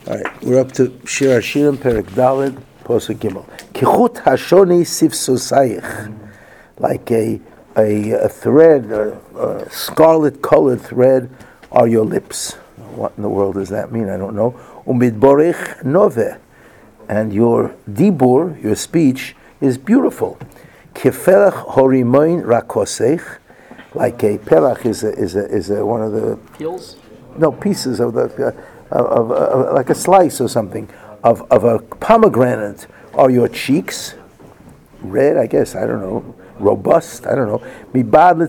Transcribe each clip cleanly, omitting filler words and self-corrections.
All right, we're up to Shir Hashirim, Perek Daled, Posuk Gimel. Kichut hashoni sifsusayich, like a thread, a scarlet-colored thread, are your lips. What in the world does that mean? I don't know. Umidborich noveh, and your dibur, your speech, is beautiful. Keferach horimoin rakosech, like a perach is one of the peels. No, pieces of the of like a slice or something of a pomegranate are your cheeks. Red, I guess. I don't know. Robust. I don't know. Mibad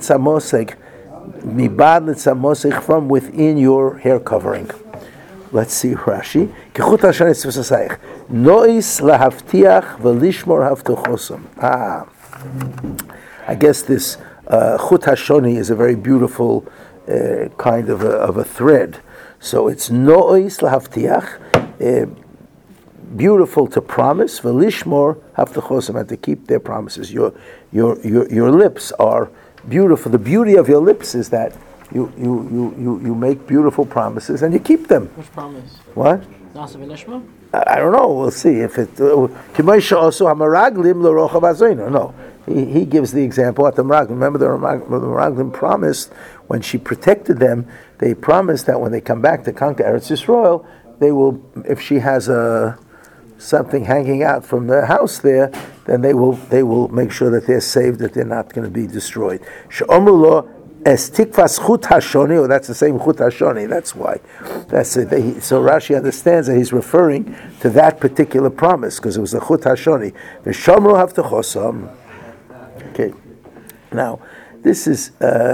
litzamosech, from within your hair covering. Let's see Rashi. Kechut hashaneh tzvusasayich. Nois lahavtiach v'lishmor havtochosam. I guess this chut hashoni is a very beautiful kind of a thread. So it's nois lahavtiach, beautiful to promise, v'lishmor havtochosam, and to keep their promises. Your lips are beautiful. The beauty of your lips is that you make beautiful promises and you keep them. Which promise? What? Nasa v'nishma? I don't know. We'll see if it. K'moisha also hamaraglim l'rochav hazoyno. No, he gives the example at the Meraglim. Remember the Meraglim promised when she protected them. They promised that when they come back to conquer Eretz Yisrael, they will. If she has something hanging out from the house there, then they will make sure that they're saved, that they're not going to be destroyed. She'omru lo es tikvas chut hashoni, or that's the same chut hashoni. That's why. That's it. So Rashi understands that he's referring to that particular promise because it was the chut hashoni. V'shomru havtochosam. Okay. Now, this is.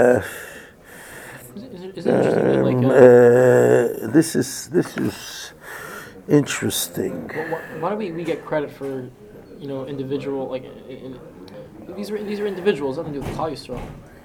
Is it interesting? This is interesting. Why do we get credit for, individual these are individuals, nothing to do with Klal Yisrael.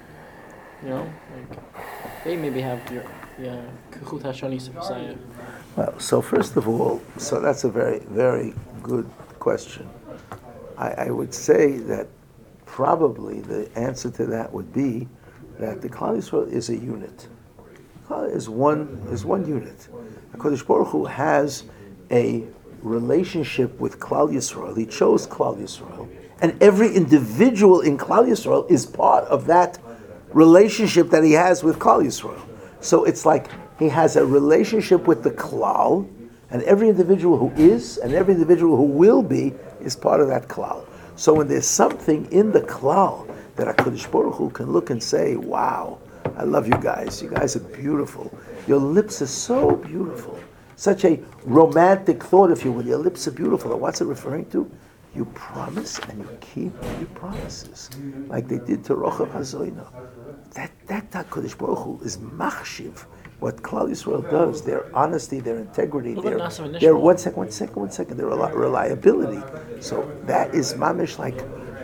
They maybe have your Kechut Hashoni Sifasayah. Well, so first of all, that's a very, very good question. I would say that probably the answer to that would be that the Klal Yisrael is a unit. Is one unit. HaKadosh Baruch Hu has a relationship with Klal Yisrael. He chose Klal Yisrael, and every individual in Klal Yisrael is part of that relationship that he has with Klal Yisrael. So it's like he has a relationship with the Klal, and every individual who is and every individual who will be is part of that Klal. So when there's something in the Klal that HaKadosh Baruch Hu can look and say, wow, I love you guys. You guys are beautiful. Your lips are so beautiful. Such a romantic thought, if you will. Your lips are beautiful. And what's it referring to? You promise and you keep your promises, like they did to Rochav Hazoyna. That HaKadosh Baruch Hu is machshiv. What Klal Yisrael does, their honesty, their integrity, their one second, their reliability. So that is mamish, like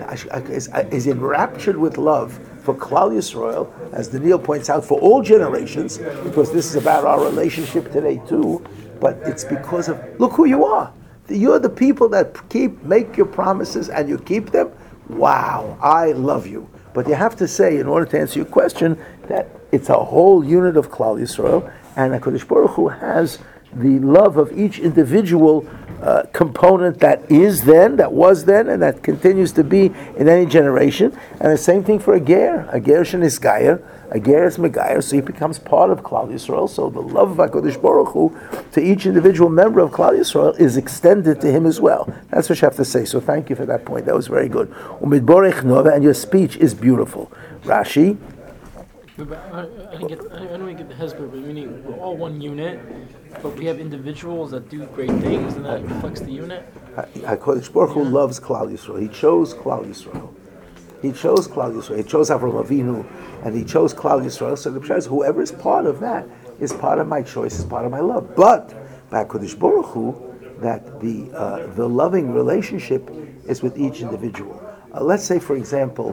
is enraptured with love for Klal Yisrael, as Daniel points out, for all generations, because this is about our relationship today too. But it's because of, look who you are. You're the people that make your promises and you keep them. Wow, I love you. But you have to say, in order to answer your question, that it's a whole unit of Klal Yisrael, and HaKadosh Baruch Hu has the love of each individual component that is then, that was then, and that continues to be in any generation. And the same thing for a ger. A ger is Gayer, a ger is Megayer, so he becomes part of Klal Yisrael. So the love of HaKadosh Baruch Hu to each individual member of Klal Yisrael is extended to him as well. That's what you have to say. So thank you for that point. That was very good. Umidborech nova, and your speech is beautiful. Rashi. But I don't get the hesper, but meaning we're all one unit, but we have individuals that do great things, and that reflects the unit. HaKadosh Baruch Hu loves Klal Yisrael. He chose Klal Yisrael. He chose Avraham Avinu, and he chose Klal Yisrael. So the Pshat is, whoever is part of that is part of my choice, is part of my love. But by HaKadosh Baruch Hu, that the loving relationship is with each individual. Let's say, for example.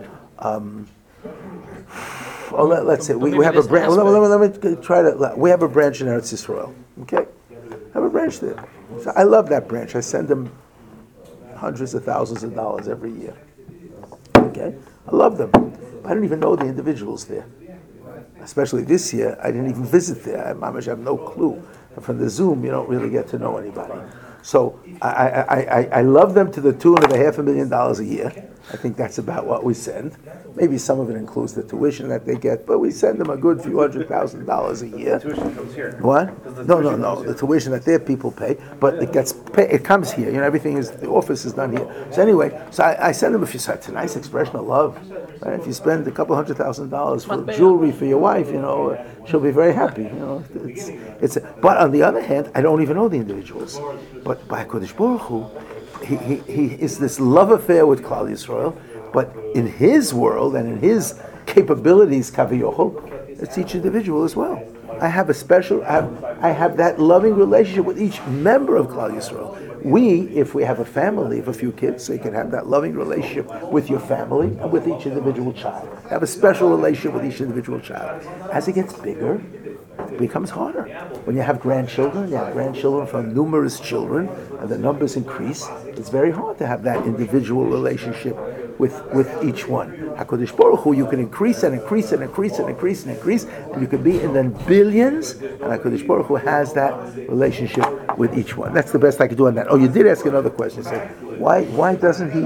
Let's say we have a branch. Let me try to. We have a branch in Eretz Yisrael. Okay, I have a branch there. So I love that branch. I send them hundreds of thousands of dollars every year. Okay, I love them. I don't even know the individuals there. Especially this year, I didn't even visit there. I have no clue. From the Zoom, you don't really get to know anybody. So I love them to the tune of $500,000 a year. I think that's about what we send. Maybe some of it includes the tuition that they get, but we send them a good few $100,000 a year. The tuition comes here. What? No. The tuition that their people pay, but it gets paid, it comes here. Everything is, the office is done here. So anyway, I send them, if you say, it's a nice expression of love. Right? If you spend a couple $100,000 for jewelry for your wife, she'll be very happy. But on the other hand, I don't even know the individuals. But by Kodesh Baruch Hu, he is this love affair with Klal Yisrael, but in his world and in his capabilities, Kaviyochel, it's each individual as well. I have that loving relationship with each member of Klal Yisrael. If we have a family of a few kids, so you can have that loving relationship with your family and with each individual child. Have a special relationship with each individual child. As it gets bigger, it becomes harder. When you have grandchildren, from numerous children, and the numbers increase, it's very hard to have that individual relationship with each one. HaKadosh Baruch Hu, you can increase and increase and increase and increase and increase, and you can be in the billions, and HaKadosh Baruch Hu has that relationship with each one. That's the best I could do on that. Oh, you did ask another question. Say, why doesn't he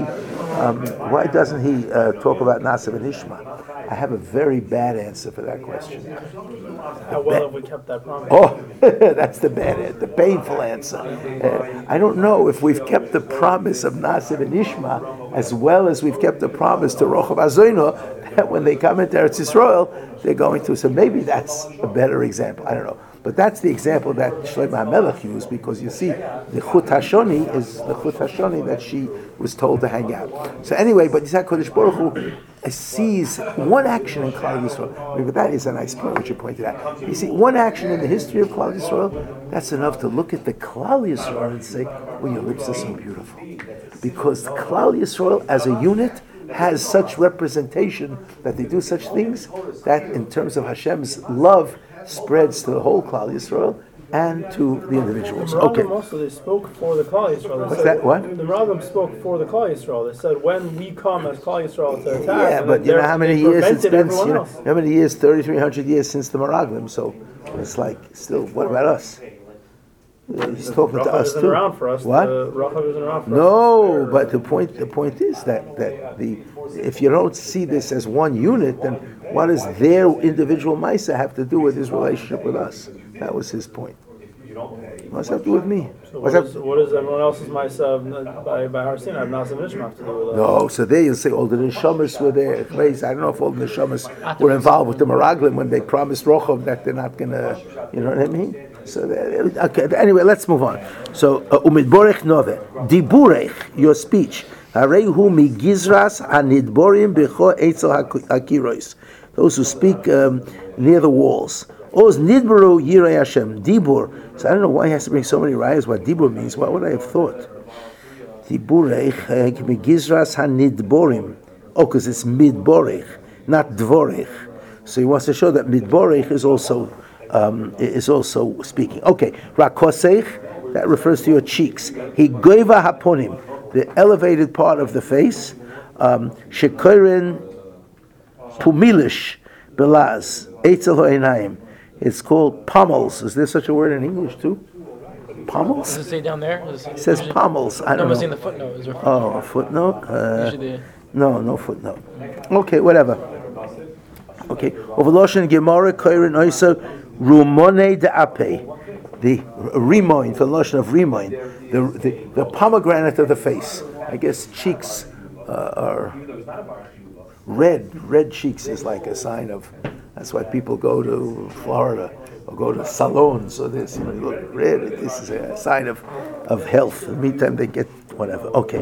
talk about Nasiv and Ishma? I have a very bad answer for that question. How well have we kept that promise? Oh, that's the bad answer, the painful answer. I don't know if we've kept the promise of Nasiv and Ishma as well as we've kept the promise to Rochav Azoino that when they come into Eretz Yisrael, they're going to. So maybe that's a better example. I don't know. But that's the example that Shlomo HaMelech used, because you see, the Chut Hashoni is the Chut Hashoni that she was told to hang out. So anyway, but Yisrael Kodesh Baruch Hu sees one action in Klal Yisrael. But that is a nice point which you pointed out. You see, one action in the history of Klal Yisrael, that's enough to look at the Klal Yisrael and say, well, your lips are so beautiful. Because Klal Yisrael as a unit has such representation that they do such things that in terms of Hashem's love spreads to the whole Klal Yisrael and to the individuals. Okay. Also, they spoke for the Klal Yisrael. What's that? What? The Rambam spoke for the Klal Yisrael. They said when we come as Klal Yisrael to attack. Yeah, but you know how many years it's been? How many years? 3,300 years since the Meraglim. So it's like still. What about us? He's talking to us too. Around for us. What? Rachav isn't around for us. No, but the point is that if you don't see this as one unit, then what does their individual Maisa have to do with his relationship with us? That was his point. What's that to do with me? So what does everyone else's Maisa by Har Sinai have Nasiv and Ishma have to do with us? No, so there you'll say all the Neshamas were there. I don't know if all the Neshamas were involved with the Meraglim when they promised Rochav that they're not going to, you know what I mean? So okay. Anyway, let's move on. So umidborech nove diburech, your speech. Harehu migizras hanidborim becho etzel hakiros. Those who speak near the walls. Oz nidboru yirei Hashem dibur. So I don't know why he has to bring so many rayas. What dibur means? What would I have thought? Diburech migizras hanidborim. Oh, because it's midborech, not dvorech. So he wants to show that midborech is also speaking. Okay, rakosech, that refers to your cheeks. He goiva haponim, the elevated part of the face. Shekorin pumilish belaz eitzel ho'enayim. It's called pommels. Is there such a word in English too? Pommels? Does it say down there? It says pommels. I don't know. In the footnote. Is there a footnote? Oh, a footnote? No footnote. Okay, whatever. Okay. Overloshen Gemara Koirin Oisa Rumone de Ape, the rimoin, for the notion of rimoin, the pomegranate of the face. I guess cheeks are red. Red cheeks is like a sign of. That's why people go to Florida or go to salons or this. You look red. This is a sign of health. In the meantime, they get whatever. Okay.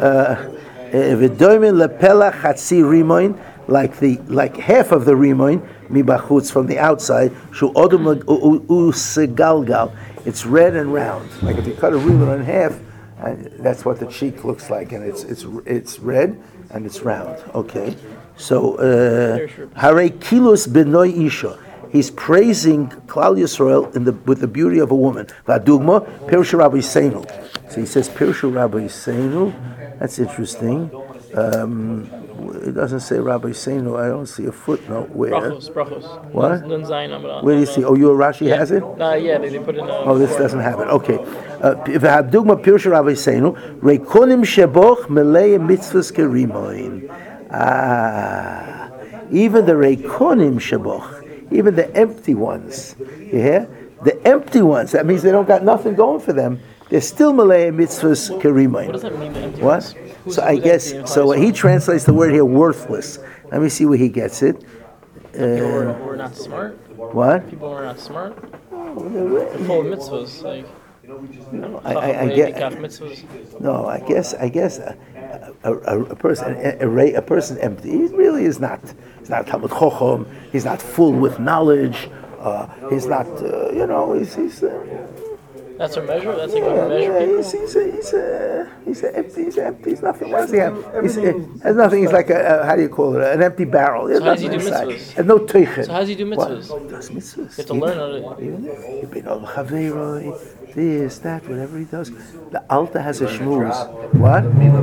V'doimin lepela chatzi rimoin. Like half of the rimoin mibachutz from the outside, shu odom usegalgal. It's red and round. Like if you cut a rimoin in half, and that's what the cheek looks like, and it's red and it's round. Okay, so hare kilus benoi isha. He's praising Klal Yisrael with the beauty of a woman. V'adugma Pirusha Rabbi Seinu. So he says Pirusha Rabbi Seinu. That's interesting. it doesn't say Rabbi Seinu. I don't see a footnote where. Brachos. What? Nun Zayin Amud. Where do you see? Oh, your Rashi has it? Yeah, they put in. Oh, this doesn't have it. Okay. V'habdugma Pirush Rabbi Seinu Reikonim Sheboch Melei Mitzvahs Kerimoin. Even the Reikonim Sheboch, even the empty ones. You hear? The empty ones. That means they don't got nothing going for them. They're still Malay mitzvahs kerimayim. What does that mean? The empty What? ones? So I guess so. He translates the word here worthless. Let me see where he gets it. People who are not smart. What? People who are not smart. They're full of mitzvahs. Like No, I get. mitzvahs. No, I guess a person empty. He really is not. He's not Talmud Chochem. He's not full with knowledge. He's not. He's. That's a measure. That's like a measure. He's empty. He's nothing. What does he have? Has nothing. He's like how do you call it? An empty barrel. So how does he do mitzvahs? And no teichen. So how does he do mitzvahs? What? He does mitzvahs. You have to learn how to. This, that, whatever he does. The Alta has a shmooze. What?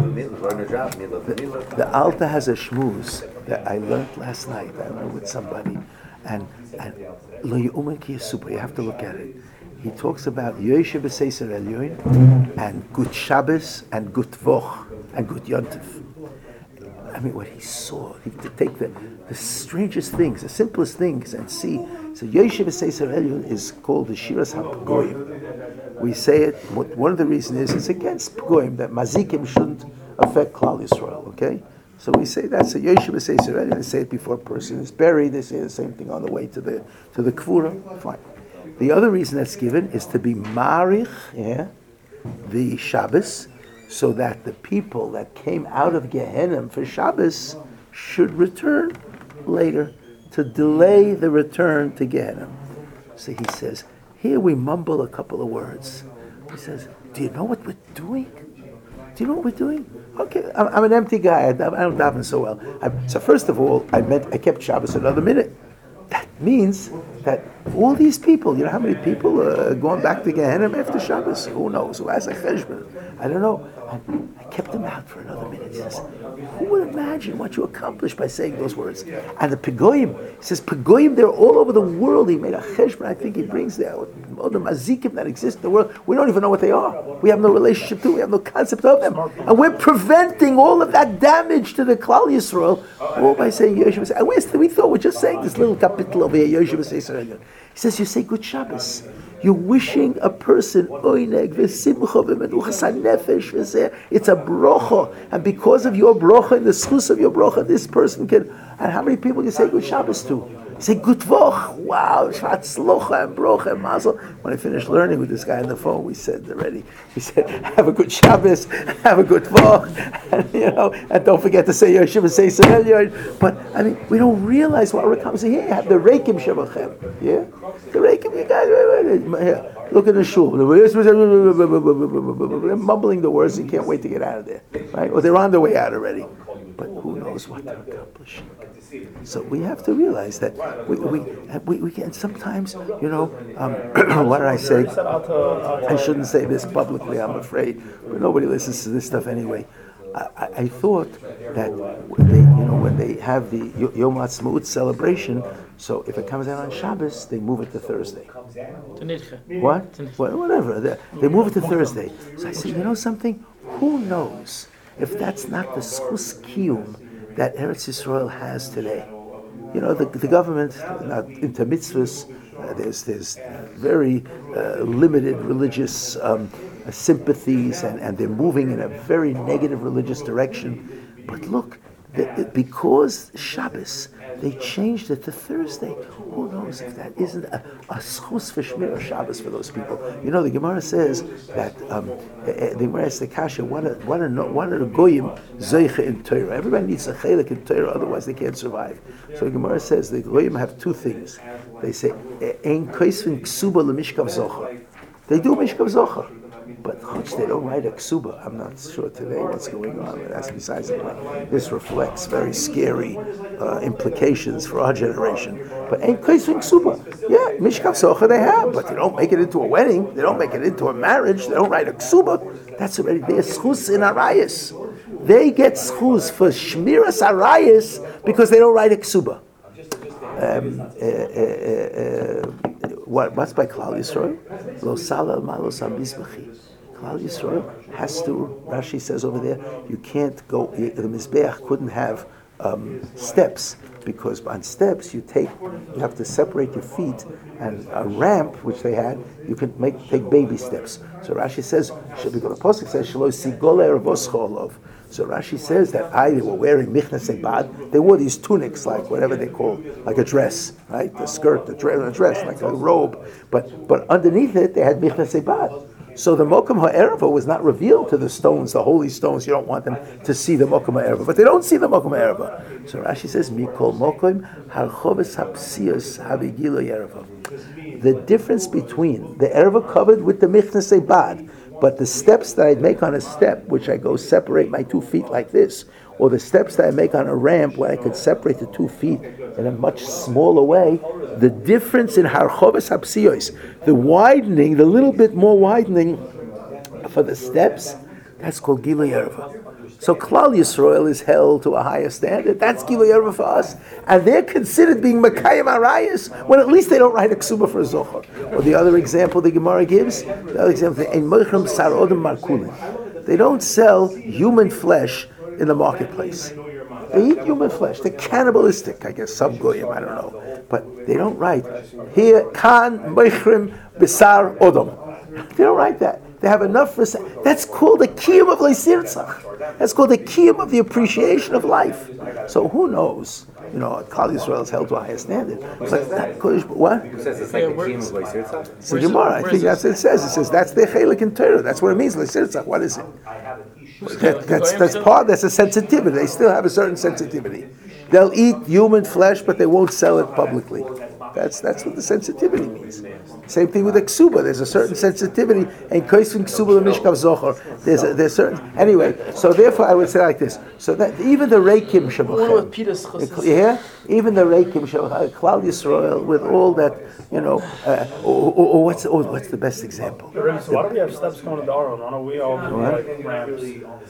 The Alta has a shmooze that I learned last night. I learned with somebody, and lo yu'umen ki yisupa. You have to look at it. He talks about Yoshe B'Seiser Elyon and Gut Shabbos and Gut Voch and Gut Yontif. I mean, what he saw, he could take the strangest things, the simplest things, and see. So Yoshe B'Seiser Elyon is called the Shiras HaPgoyim. We say it. One of the reasons is it's against Pgoyim that Mazikim shouldn't affect Klal Yisrael. Okay, so we say that's a Yoshe B'Seiser Elyon. They say it before a person is buried. They say the same thing on the way to the Kvura. Fine. The other reason that's given is to be marich, the Shabbos, so that the people that came out of Gehenna for Shabbos should return later, to delay the return to Gehenna. So he says, here we mumble a couple of words. He says, do you know what we're doing? Do you know what we're doing? Okay, I'm an empty guy. I don't daven so well. So first of all, I kept Shabbos another minute. That means that all these people, you know how many people are going back to Gehenna after Shabbos? Who knows? Who has a cheshbon? I don't know. I kept them out for another minute. He says, who would imagine what you accomplished by saying those words? And the Pegoyim, he says, Pegoyim, they're all over the world. He made a cheshbon, I think he brings there, all the mazikim that exist in the world. We don't even know what they are. We have no relationship to them. We have no concept of them. And we're preventing all of that damage to the Klal Yisrael all by saying Yoshe. And we thought we're just saying this little capital over here, Yoshe B'Seiser. He says, you say Good Shabbos. You're wishing a person oineg v'simcha v'menuchas hanefesh v'zeh. It's a brocha, and because of your brocha and the schus of your brocha, this person can. And how many people you say Good Shabbos to? You say Good Voch. Wow, Shatzlocha and brocha and mazel. When I finished learning with this guy on the phone, we said already. He said, have a good Shabbos, have a good Voch, and and don't forget to say Yoshe B'Seiser Elyon. But I mean, we don't realize what we're coming. So here you have the Reikim Shebachem. Yeah, the Reikim. You guys, here, look at the shul. They're mumbling the words. You can't wait to get out of there, right? Or they're on their way out already. But who knows what they're accomplishing? So we have to realize that we can sometimes, what did I say? I shouldn't say this publicly, I'm afraid, but nobody listens to this stuff anyway. I thought that when they have the Yom Ha'atzmaut celebration, so if it comes out on Shabbos, they move it to Thursday. What? Whatever. They move it to Thursday. So I said, something? Who knows if that's not the schus kiyum that Eretz Yisrael has today? The government, not into mitzvahs, there's very limited religious sympathies, and they're moving in a very negative religious direction. But look, because Shabbos, they changed it to Thursday. Who knows if that isn't a schus for Shmir Shabbos for those people? The Gemara says that the Gemara asks the Kasha, one of the goyim zeicha in Torah. Everybody needs a chelik in Torah, otherwise they can't survive. So the Gemara says the goyim have two things. They say ein kaisvin ksuba lemishkav zocha. They do mishkav zocha. But they don't write a ksuba. I'm not sure today what's going on, but that's besides the point. This reflects very scary implications for our generation. But ain't kaisvin ksuba. Yeah, mishkav zocha they have, but they don't make it into a wedding. They don't make it into a marriage. They don't write a ksuba. That's already their schus in arayis. they get schus for shmiras arayis because they don't write a ksuba. What's by Klal Yisrael? Lo salal malos abisbachi. Klal Yisrael has to. Rashi says over there, you can't go. The mizbeach couldn't have steps because on steps you have to separate your feet, and a ramp which they had, you can take baby steps. So Rashi says, because the pasuk says, "Shelo sigol eravos cholov." So Rashi says that they were wearing michnas ebad. They wore these tunics, like whatever they call, like a dress, right? The skirt, the dress, like a robe. But underneath it, they had michnas ebad. So the Mokum Ha'erava was not revealed to the stones, the holy stones. You don't want them to see the Mokum Ha'erava. But they don't see the Mokum Ha'erava. So Rashi says, Mikol Mokum Harchoves Hapsios Habigilo Yerava. The difference between the Erava covered with the Michnas Ebad, but the steps that I'd make on a step, which I go separate my 2 feet like this, or the steps that I make on a ramp where I could separate the 2 feet in a much smaller way, the difference in Harchoves Hapsios, the widening, the little bit more widening for the steps, that's called Gilui Erva. So Klal Yisrael is held to a higher standard. That's Gilui Erva for us. And they're considered being Mekayim Arayas when at least they don't write a ksuba for a Zohar. Or the other example the Gemara gives, the other example, they don't sell human flesh in the marketplace. They eat human flesh. They're cannibalistic, I guess, some goyim, I don't know. But they don't write, here, kan, meichrim, besar, odom. They don't write that. They have enough for... That's called the kiyum of leisirtzach. That's called the kiyum of the appreciation of life. So who knows? You know, Klal Yisrael is held to a higher standard. But what? Who says it's like the kiyum of leisirtzach? It's the Gemara. I think that's what it says. It says that's the chelik in Torah. That's what it means, leisirtzach. What is it? That's a sensitivity. They still have a certain sensitivity. They'll eat human flesh, but they won't sell it publicly. That's what the sensitivity means. Same thing with the ksuba. There's a certain sensitivity. And koisvin ksuba l'mishkav zochor. There's certain. Anyway, so therefore I would say like this. So that even the reikim shabachem, you hear? Even the reikim shabachem, Klal Yisrael, with all that, you know, what's the best example? So why do we have steps going to the Aron? Why don't we all do like ramps?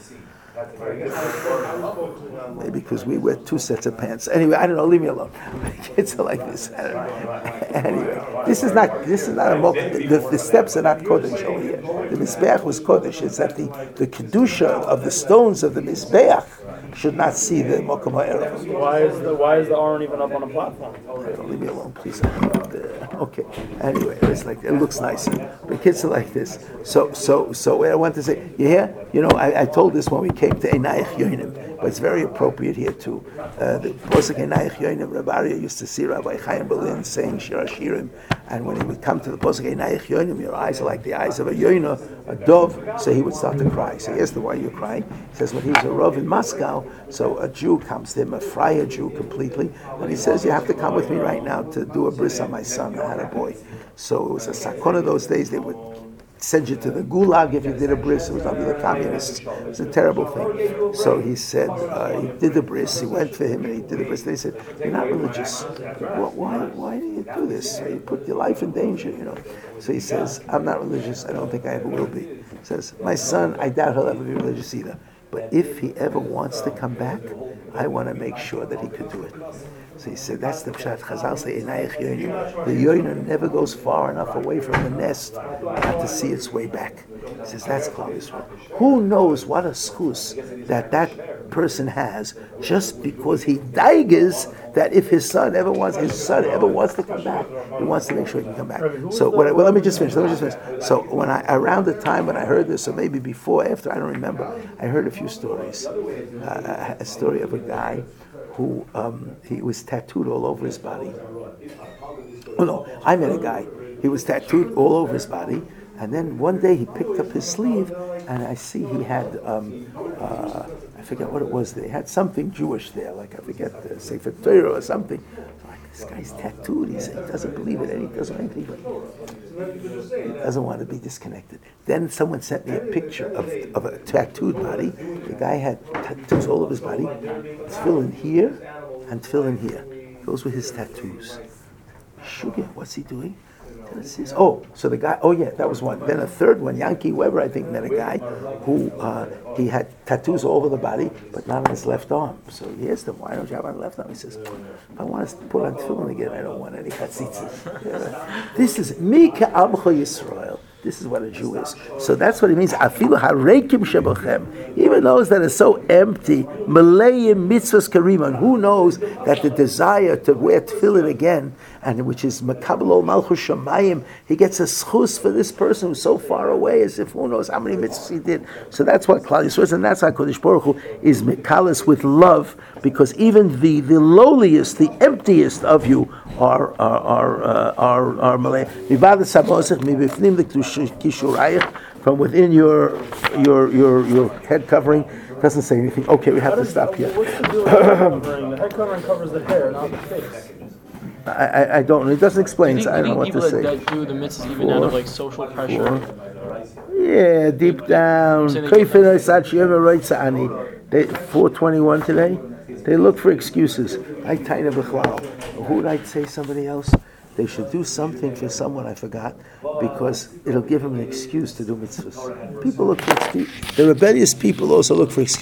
Maybe because we wear 2 sets of pants. Anyway, I don't know. Leave me alone. Kids are like this. I don't know. Anyway, this is not a mokum. The steps are not kodesh over here. The mizbeach was kodesh. It's that the kedusha of the stones of the mizbeach should not see the mokum ha'erev. Why is the Aron even up on a platform? Leave me alone, please. Okay. Anyway, it's like it looks nicer. But kids are like this. So what I want to say, you hear? You know, I told this when we came to Einayich Yoinim, but it's very appropriate here too. The Posek Einayich Yoinim, Rabbi Aryeh used to see Rabbi Chaim Berlin saying Shir Hashirim, and when he would come to the Posek Einayich Yoinim, your eyes are like the eyes of a yoina, a dove, so he would start to cry. So he asked him, why are you crying? He says, when he was a Rav in Moscow, so a Jew comes to him, a friar Jew completely, and he says, you have to come with me right now to do a bris on my son. I had a boy. So it was a sakona those days. They would send you to the gulag if you did a bris. It was under the communists. It was a terrible thing. So he said, he did the bris. He went for him and he did the bris. They said, you're not religious. Why do you do this? You put your life in danger, you know. So he says, I'm not religious. I don't think I ever will be. He says, my son, I doubt he'll ever be religious either. But if he ever wants to come back, I want to make sure that he could do it. So he said, that's the pshat. Chazal say, Einayich Yoinim. The yoina never goes far enough away from the nest not to see its way back. He says, that's Klal Yisrael. Who knows what a schus that person has just because he daiges that if his son ever wants to come back, he wants to make sure he can come back. So let me just finish. So when around the time when I heard this, or maybe before, after, I don't remember, I heard a few stories. A story of a guy who he was tattooed all over his body. Oh no, I met a guy. He was tattooed all over his body, and then one day he picked up his sleeve, and I see he had I forget what it was. They had something Jewish there, like I forget the Sefer Torah or something. Like, this guy's tattooed. He said he doesn't believe it, and he doesn't anything, but he doesn't want to be disconnected. Then someone sent me a picture of a tattooed body. The guy had tattoos all over his body. Tefillin here and tefillin here. Those were his tattoos. Sugar, what's he doing? Oh, so the guy. Oh yeah, that was one. Then a third one, Yankee Weber, I think, met a guy who he had tattoos all over the body, but not on his left arm. So he asked him, "Why don't you have on the left arm?" He says, "If I want to put on tefillin again, I don't want any chatzitzes." This is Mika Amcha Yisrael. This is what a Jew is. So that's what it means. Afilu harekim shebachem. Even those that are so empty, malayim mitzvahs kariman. Who knows that the desire to wear tefillin again, and which is makabel ol malchus shamayim, he gets a schus for this person who's so far away, as if who knows how many mitzvahs he did. So that's what Klal Yisrael is, and that's how Kodesh Baruch Hu is mikalis with love, because even the lowliest, the emptiest of you are malay. Mibad sabosich mibifnim the from within your head covering. Doesn't say anything. Okay, we have to stop here. What's the deal with the head covering? The head covering covers the hair, not the face. I don't know. It doesn't explain, so I don't know what to people say. that do the mitzvahs even out of like social pressure. Yeah, deep down. 4:21 today. They look for excuses. I tell you, who would I say? Somebody else. They should do something for someone I forgot, because it'll give them an excuse to do mitzvahs. People look for excuses. The rebellious people also look for excuses.